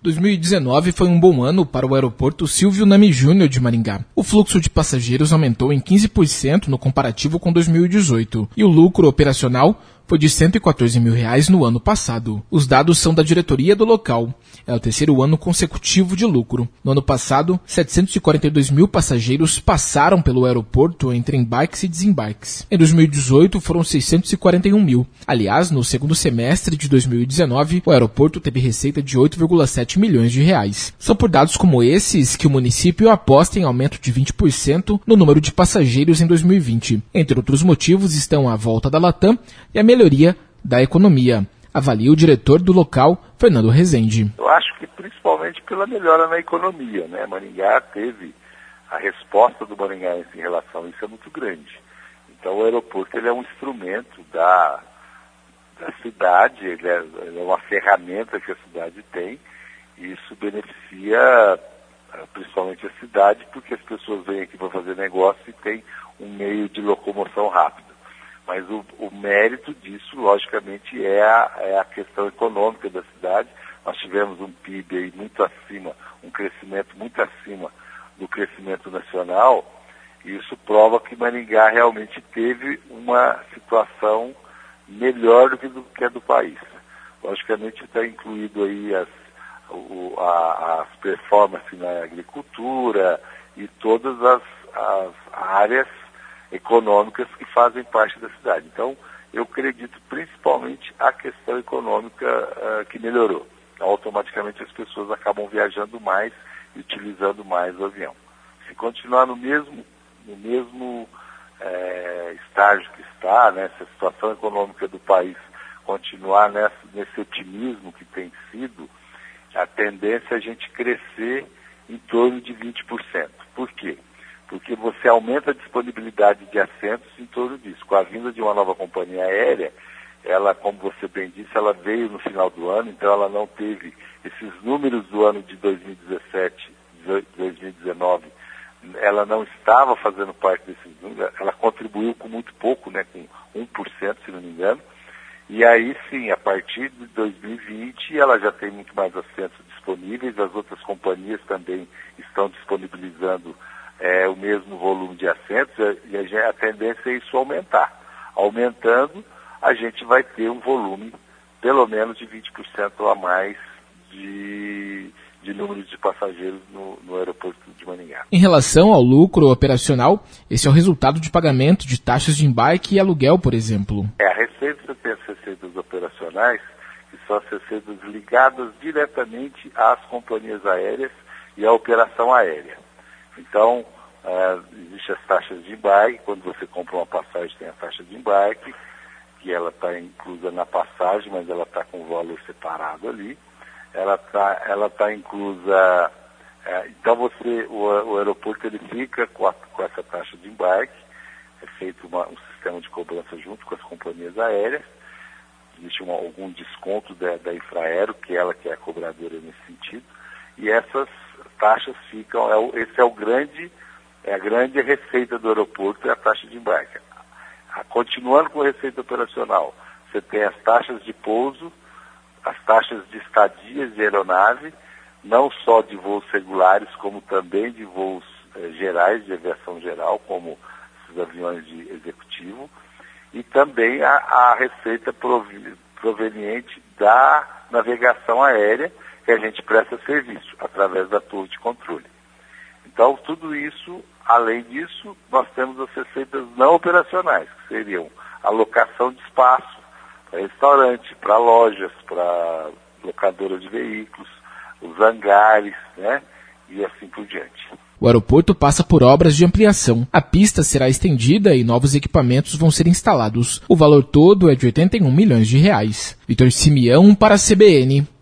2019 foi um bom ano para o aeroporto Silvio Nami Júnior de Maringá. O fluxo de passageiros aumentou em 15% no comparativo com 2018 e o lucro operacional foi de R$ 114 mil no ano passado. Os dados são da diretoria do local. É o terceiro ano consecutivo de lucro. No ano passado, 742 mil passageiros passaram pelo aeroporto entre embarques e desembarques. Em 2018, foram 641 mil. Aliás, no segundo semestre de 2019, o aeroporto teve receita de 8,7 milhões de reais. São por dados como esses que o município aposta em aumento de 20% no número de passageiros em 2020. Entre outros motivos estão a volta da Latam e a melhoria da economia. Avalia o diretor do local, Fernando Rezende. Eu acho que principalmente pela melhora na economia, né? Maringá teve a resposta do maringaense em relação a isso é muito grande. Então o aeroporto ele é um instrumento da cidade, ele é uma ferramenta que a cidade tem e isso beneficia principalmente a cidade porque as pessoas vêm aqui para fazer negócio e tem um meio de locomoção rápido. Mas o mérito disso, logicamente, é a questão econômica da cidade. Nós tivemos um PIB aí muito acima, um crescimento muito acima do crescimento nacional, e isso prova que Maringá realmente teve uma situação melhor do que a do país. Logicamente está incluído aí as performances na agricultura e todas as áreas econômicas que fazem parte da cidade. Então, eu acredito principalmente a questão econômica que melhorou. Automaticamente as pessoas acabam viajando mais e utilizando mais o avião. Se continuar no mesmo estágio que está, né, se a situação econômica do país continuar nesse otimismo que tem sido, a tendência é a gente crescer em torno de 20%. Por quê? Porque você aumenta a disponibilidade de assentos em torno disso. Com a vinda de uma nova companhia aérea, ela, como você bem disse, ela veio no final do ano, então ela não teve esses números do ano de 2017, 2019, ela não estava fazendo parte desses números, ela contribuiu com muito pouco, né, com 1%, se não me engano, e aí sim, a partir de 2020, ela já tem muito mais assentos disponíveis, as outras companhias também estão disponibilizando o mesmo volume de assentos e a tendência é isso aumentar. Aumentando, a gente vai ter um volume pelo menos de 20% a mais de número de passageiros no aeroporto de Maringá. Em relação ao lucro operacional, esse é o resultado de pagamento de taxas de embarque e aluguel, por exemplo. A receita, você tem as receitas operacionais, que são as receitas ligadas diretamente às companhias aéreas e à operação aérea. Então, existem as taxas de embarque. Quando você compra uma passagem, tem a taxa de embarque, que ela está inclusa na passagem, mas ela está com o valor separado ali. Ela tá inclusa. Então, o aeroporto ele fica com essa taxa de embarque. É feito um sistema de cobrança junto com as companhias aéreas. Existe algum desconto da Infraero, que ela que é a cobradora nesse sentido. E essas taxas ficam, esse é a grande receita do aeroporto, é a taxa de embarque. Continuando com a receita operacional, você tem as taxas de pouso, as taxas de estadias de aeronave, não só de voos regulares, como também de voos gerais, de aviação geral, como esses aviões de executivo, e também a receita proveniente da navegação aérea, que a gente presta serviço através da torre de controle. Então, tudo isso, além disso, nós temos as receitas não operacionais, que seriam a locação de espaço para restaurante, para lojas, para locadoras de veículos, os hangares, né, e assim por diante. O aeroporto passa por obras de ampliação. A pista será estendida e novos equipamentos vão ser instalados. O valor todo é de R$ 81 milhões. Vitor Simeão para a CBN.